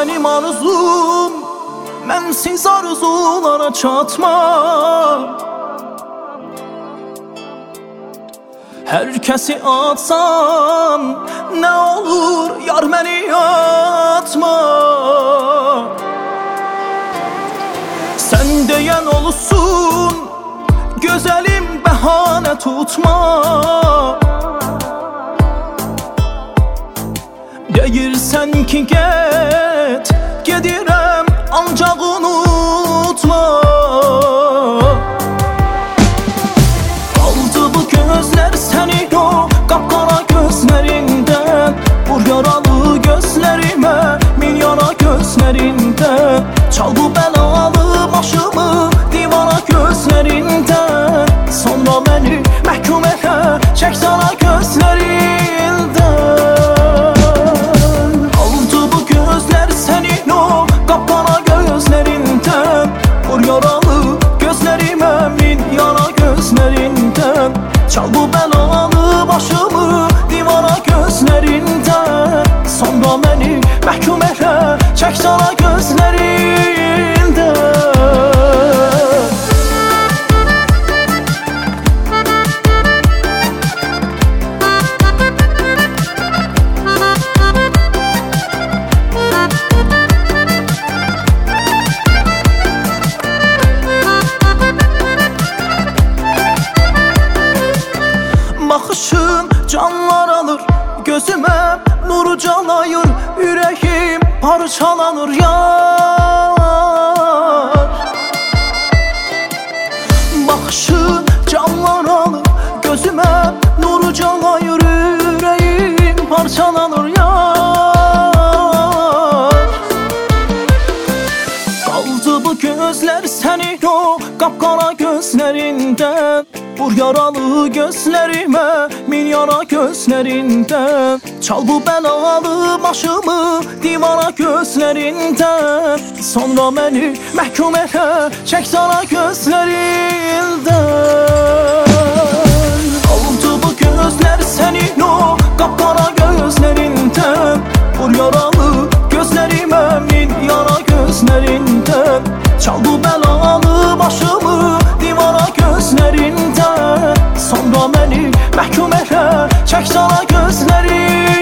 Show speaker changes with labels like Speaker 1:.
Speaker 1: benim arzum, mənsiz arzulara çatmam. Hər kəsi atsan, nə olur yar məni atma. Sən deyən olsun, gözəlim bəhanə tutma. Deyirsən ki get, gedirəm ancaq unutma. Aldı bu gözlər səni o qapqara gözlərindən, vur yaralı gözlərimə min yara gözlərindən. Çal bu bəlalı başımı divara gözlərindən, sonra məni məhkum elə çək sana gözlərindən. Aldı bu gözlər sənin o qapqara gözlərindən, vur yaralı gözlərimə min yara gözlərindən. Çal bu bəlalı başımı divara gözlərindən, sonra məni məhkum elə çək sana gözlərindən. Baxışın canlar alır, gözümə nuru calayır, ürəyim parçalanır yar. Baxışın canlar alır, gözümə nuru calayır, ürəyim parçalanır yar. Qaldı bu gözlər sənin o qapqara gözlərindən, vur yaralı gözlərimə min yara gözlərindən. Çal bu bəlalı başımı divara gözlərindən, sonra məni məhkum elə çək sana gözlərindən. Aldı bu gözlər sənin o qapqara gözlərindən, vur yaralı gözlərimə min yara gözlərindən. Çal bu bəlalı başımı divara gözlərindən, sonra məni məhkum elə çək sana gözlərindən.